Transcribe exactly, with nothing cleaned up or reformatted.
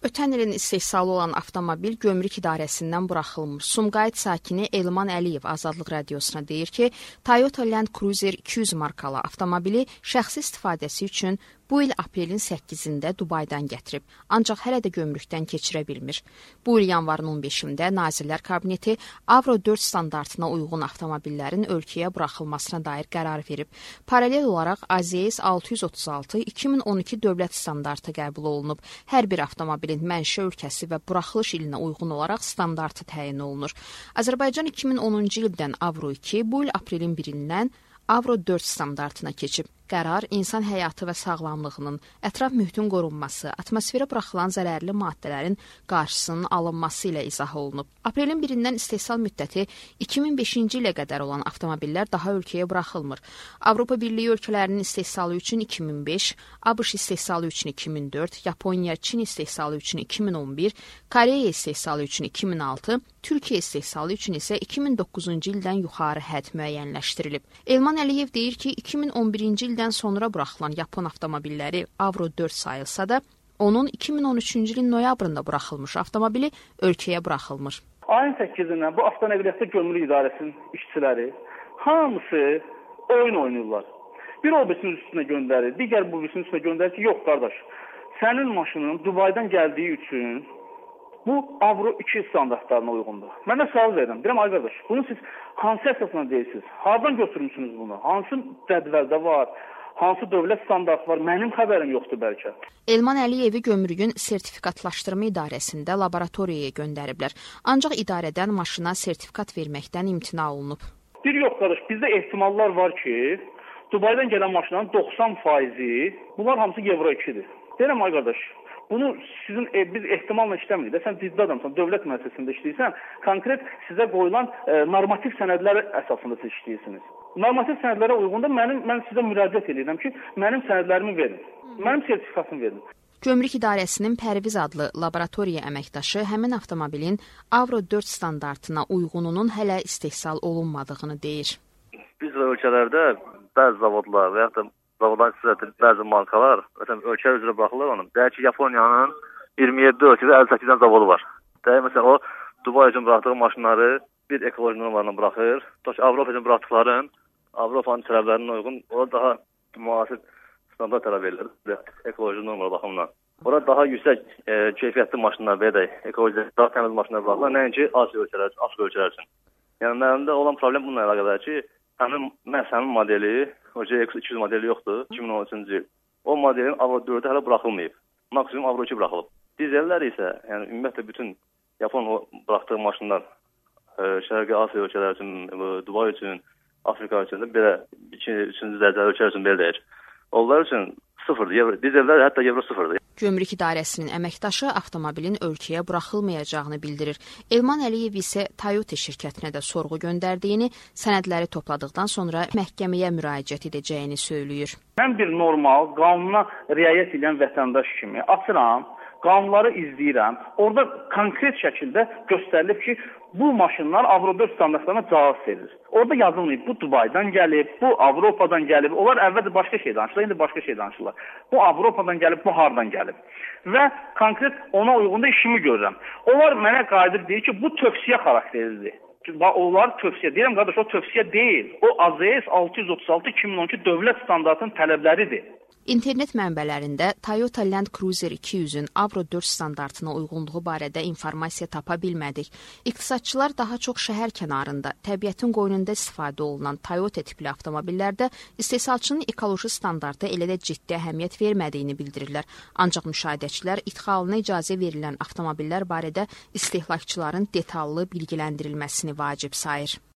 Ötən ilin istehsalı olan avtomobil Gömrük İdarəsindən buraxılmış. Sumqayıt sakini Elman Əliyev Azadlıq Radiosuna deyir ki, Toyota Land Cruiser iki yüz markalı avtomobili şəxsi istifadəsi üçün bu il aprelin səkkizində Dubaydan gətirib, ancaq hələ də gömrükdən keçirə bilmir. Bu il yanvarın on beşində Nazirlər Kabineti Avro dörd standartına uyğun avtomobillərin ölkəyə buraxılmasına dair qərar verib. Paralel olaraq A Z S altı yüz otuz altı iki min on iki dövlət standartı qəbul olunub. Hər bir avtomobilin mənşə ölkəsi və buraxılış ilinə uyğun olaraq standartı təyin olunur. Azərbaycan iki min onuncu ildən Avro iki, bu il aprelin birindən Avro dörd standartına keçib. Qərar insan həyatı və sağlamlığının, ətraf mühitin qorunması, atmosferə buraxılan zərərli maddələrin qarşısının alınması ilə izah olunub. Aprelin birindən istehsal müddəti iki min beşinci ilə qədər olan avtomobillər daha ölkəyə buraxılmır. Avropa Birliyi ölkələrinin istehsalı üçün iki min beş, ABŞ istehsalı üçün iki min dörd, Yaponiya, Çin istehsalı üçün iki min on bir, Koreya istehsalı üçün iki min altı, Türkiyə istehsalı üçün isə iki min doqquzuncu ildən yuxarı hədd müəyyənləşdirilib. Elman Əliyev deyir ki, iki min on birinci ildən sonra buraxılan Yapon avtomobilləri Avro dörd sayılsa da, onun iki min on üçüncü ilin noyabrında buraxılmış avtomobili ölkəyə buraxılmır. Ayın səkkizindən bu Avtonəqliyyatda Gömrük İdarəsinin işçiləri hamısı oyun oynayırlar. Bir o birisinin üstünə göndərir, digər bu birisinin üstünə göndərir ki, yox qardaş, sənin maşının Dubaydan gəldiyi üçün bu Avro iki standartlarına uyğundur. Mən də sual verirəm. Deyirəm, ay qardaş, bunu siz hansı əsasla deyirsiniz? Hardan götürmüşsünüz bunu? Hansı cədvəldə var? Hansı dövlət standartı var? Mənim xəbərim yoxdur bəlkə. Elman Əliyevi Gömrüyün sertifikatlaşdırma idarəsində laboratoriyaya göndəriblər. Ancaq idarədən maşına sertifikat verməkdən imtina olunub. Bir yox qardaş, bizdə ehtimallar var ki, Dubaydan gələn maşınların doxsan faizi, bunlar hamısı Euro ikidir. Deyirəm, ay qardaş, bunu sizin e, biz ehtimalla işləmirik də, sən ciddi adamsan, dövlət müəssisəsində işləyirsən, konkret sizə qoyulan e, normativ sənədlər əsasında siz işləyirsiniz. Normativ sənədlərə uyğun da mənim, mən sizə müraciət edirəm ki, mənim sənədlərimi verin, mənim sertifikatımı verin. Gömrük İdarəsinin Pərviz adlı laboratoriya əməkdaşı həmin avtomobilin Avro dörd standartına uyğununun hələ istehsal olunmadığını deyir. Biz ölkələrdə bəzi zavodlar və yaxud da zavodların istihsalı bəzi markalar, məsələn, ölkə üzrə baxırlar onun. Deyək ki, Yaponiyanın iyirmi yeddi ölkədə əlli səkkiz dənə zavodu var. Deyək, məsələn, o Dubai üçün buraxdığı maşınları bir ekoloji normalarına buraxır. Tutaq ki, Avropa üçün buraxdıqların, Avropanın tələblərinə uyğun, orada daha müasir standart tələb edilir, ekoloji normal baxımından. Orada daha yüksək e, keyfiyyətli maşınlar, belə deyək, ekoloji, daha təmiz maşınlar buraxırlar, nəinki Asiya ölkələr üçün, Afrika ölkələr üçün. Yəni, məndə olan problem bununla əlaqədar ki, həmin məhz həmin modeli, o C X iki yüz modeli yoxdur, iki min on üçüncü il. O modelin Avro dördə hələ buraxılmayıb. Maksimum Avro iki buraxılıb. Dizellər isə, yəni ümumiyyətlə bütün Yapon buraxdığı maşınlar e, Şərqi Asiya ölkələri üçün, e, Dubai üçün, Afrika üçün də belə ikinci, üçüncü dərəcəli ölkələr üçün belə deyir. Onlar üçün sıfırdır. Dizellər hətta Euro sıfırdır. Gömrük İdarəsinin əməkdaşı avtomobilin ölkəyə buraxılmayacağını bildirir. Elman Əliyev isə Toyota şirkətinə də sorğu göndərdiyini, sənədləri topladıqdan sonra məhkəməyə müraciət edəcəyini söyləyir. Mən bir normal, qanuna riayət edən vətəndaş kimi açıram, qanunları izləyirəm. Orada konkret şəkildə göstərilib ki, bu maşınlar Avro dörd standartlarına cavab verir. Orada yazılmayıb, bu Dubaydan gəlib, bu Avropadan gəlib. Onlar əvvəldə başqa şey danışırlar, indi başqa şey danışırlar. Bu Avropadan gəlib, bu hardan gəlib. Və konkret ona uyğun da işimi görürəm. Onlar mənə qayıdıb deyir ki, bu tövsiyə xarakterlidir. Onlar tövsiyə, deyirəm qardaş, o tövsiyə deyil. O A Z S altı yüz otuz altı iki min on iki dövlət standartının tələbləridir. İnternet mənbələrində Toyota Land Cruiser iki yüzün Avro dörd standartına uyğunluğu barədə informasiya tapa bilmədik. İqtisadçılar daha çox şəhər kənarında, təbiətin qoynunda istifadə olunan Toyota tipli avtomobillərdə istehsalçının ekoloji standartı elə də ciddi əhəmiyyət vermədiyini bildirirlər. Ancaq müşahidəçilər idxalına icazə verilən avtomobillər barədə istehlakçıların detallı bilgiləndirilməsini vacib sayır.